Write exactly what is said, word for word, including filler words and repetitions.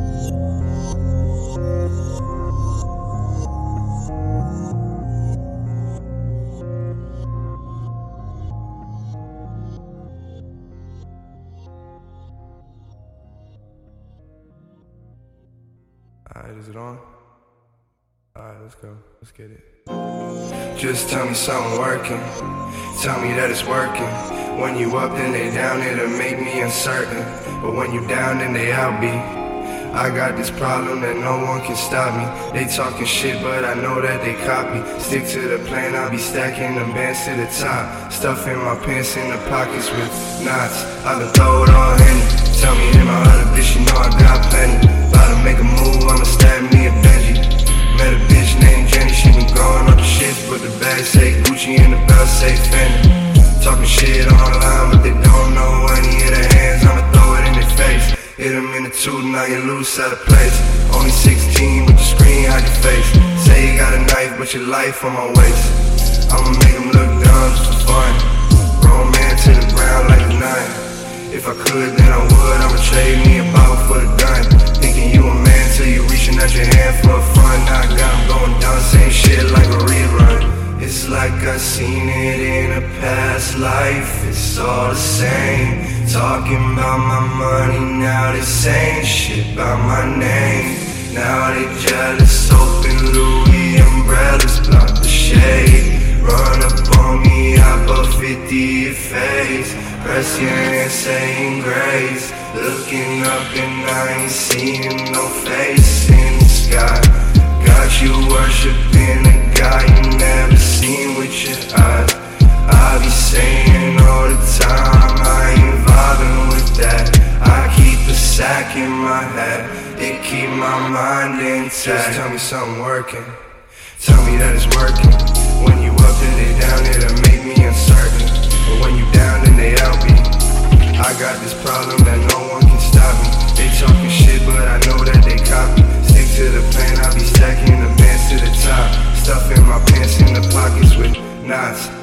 Alright, is it on? Alright, let's go. Let's get it. Just tell me something working. Tell me that it's working. When you up, then they down, it'll make me uncertain. But when you down, then they out, B. I got this problem that no one can stop me. They talking shit, but I know that they copy. Stick to the plan, I'll be stacking them bands to the top. Stuffing my pants in the pockets with knots. I can throw it all in. Tell me in my other bitch, you know I got plenty. About to make a move, I'ma stab me a Benji. Met a bitch named Jenny, she been growing up the shit. But the bag say Gucci and the belt say Fendi. Talking shit online, but they don't know any of their hands, I'ma throw it in their face. Hit them in the tooth, now you lose out of place. Only sixteen with the screen, hide your face. Say you got a knife, but your life on my waist. I'ma make them look dumb just for fun. Grown man to the ground like a nine. If I could, then I would, I'ma trade me a bottle for the gun. Thinking you a man till you reaching out your hand for a fun. Now I got them going down, same shit like a rerun. It's like I seen it in a past life, it's all the same. Talking about my money, now they saying shit about my name. Now they jealous, open Louis umbrellas, block the shade. Run up on me, I bought fifty your face. Press your hand saying grace. Looking up and I ain't seeing no face in the sky. Got you worshiping a guy you never seen with your eyes. I be saying all the time, I ain't vibing with that. I keep a sack in my head, it keep my mind intact. Just tell me something working, tell me that it's working. When you up then they down, it'll make me uncertain. But when you down then they out me. I got this problem that no one can stop me. They talking shit but I know that they copy. Stick to the plan, I be stacking the bands to the top. Stuffing my pants in the pockets with knots.